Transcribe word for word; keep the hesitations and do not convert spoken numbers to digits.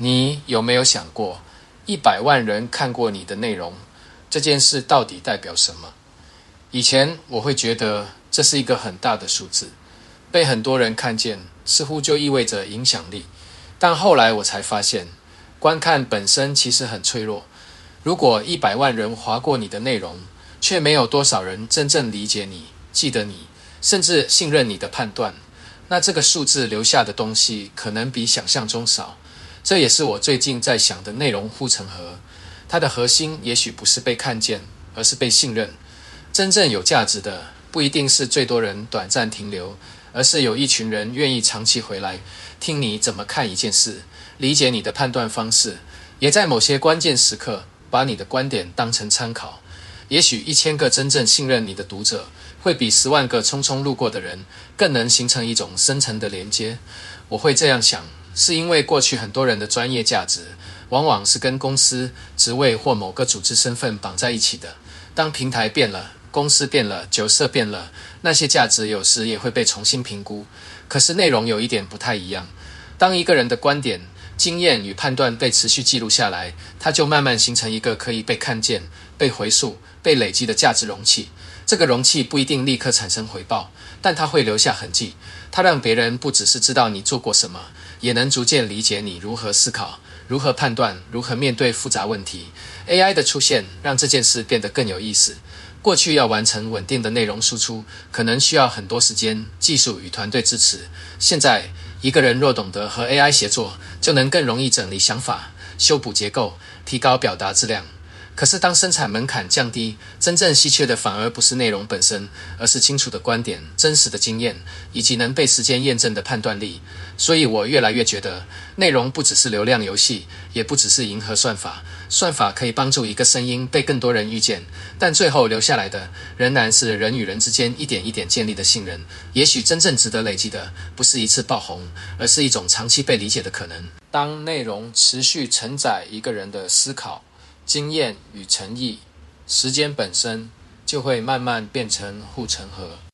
你有没有想过，一百万人看过你的内容，这件事到底代表什么？以前我会觉得这是一个很大的数字，被很多人看见，似乎就意味着影响力。但后来我才发现，观看本身其实很脆弱。如果一百万人划过你的内容，却没有多少人真正理解你、记得你，甚至信任你的判断，那这个数字留下的东西可能比想象中少。这也是我最近在想的内容护城河。它的核心也许不是被看见，而是被信任。真正有价值的，不一定是最多人短暂停留，而是有一群人愿意长期回来，听你怎么看一件事，理解你的判断方式，也在某些关键时刻把你的观点当成参考。也许一千个真正信任你的读者，会比十万个匆匆路过的人更能形成一种深层的连接。我会这样想，是因为过去很多人的专业价值，往往是跟公司、职位或某个组织身份绑在一起的。当平台变了，公司变了，角色变了，那些价值有时也会被重新评估。可是内容有一点不太一样，当一个人的观点、经验与判断被持续记录下来，它就慢慢形成一个可以被看见、被回溯、被累积的价值容器。这个容器不一定立刻产生回报，但它会留下痕迹。它让别人不只是知道你做过什么，也能逐渐理解你如何思考、如何判断、如何面对复杂问题。A I 的出现让这件事变得更有意思。过去要完成稳定的内容输出，可能需要很多时间、技术与团队支持。现在，一个人若懂得和 A I 协作，就能更容易整理想法、修补结构、提高表达质量。可是当生产门槛降低，真正稀缺的反而不是内容本身，而是清楚的观点、真实的经验，以及能被时间验证的判断力。所以我越来越觉得，内容不只是流量游戏，也不只是迎合算法。算法可以帮助一个声音被更多人遇见，但最后留下来的，仍然是人与人之间一点一点建立的信任。也许真正值得累积的，不是一次爆红，而是一种长期被理解的可能。当内容持续承载一个人的思考、经验与诚意，时间本身就会慢慢变成护城河。